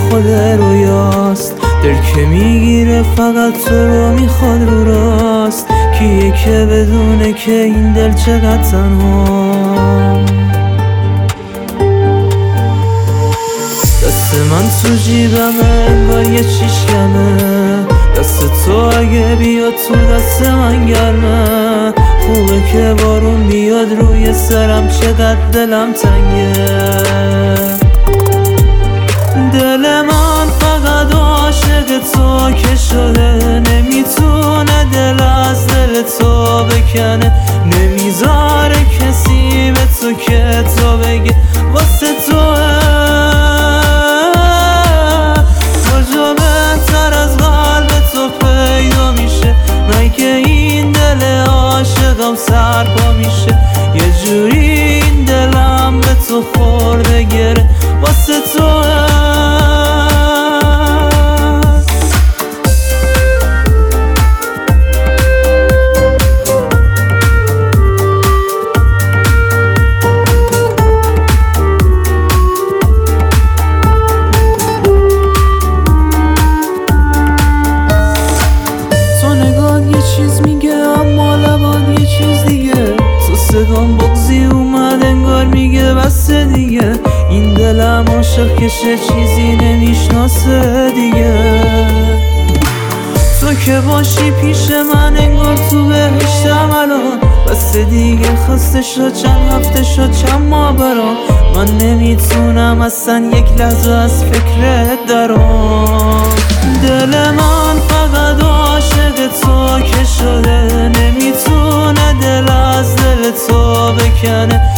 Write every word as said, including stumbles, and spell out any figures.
خود رویاست، دل که میگیره فقط تو رو میخواد رو راست. کیه که بدونه که این دل چقدر تنها. دست من تو جیبمه انگار یه چیش کمه، دست تو اگه بیاد تو دست من گرمه. خوبه که بارون بیاد روی سرم چقدر دلم تنگه. دل من فقط عاشق تو که شده، نمیتونه دل از دل تو بکنه. نمیذاره کسی به تو که تو بگه واسه توه. کجا بهتر از قلب تو پیدا میشه، من که این دل عاشقم سرپا میشه. یه جوری این دلم به تو خورده گره واسه توه. صدام بغزی اومد انگار میگه بس دیگه. این دلم عاشق کشه چیزی نمیشناسه دیگه. تو که باشی پیش من انگار تو بهشتم الان. بس دیگه خسته شد چند هفته شد چند ماه برام. من نمیتونم اصلا یک لحظه از فکرت درام. دل من فقط عاشق تو که شده، نمیتونه دل از دل تو بکنه.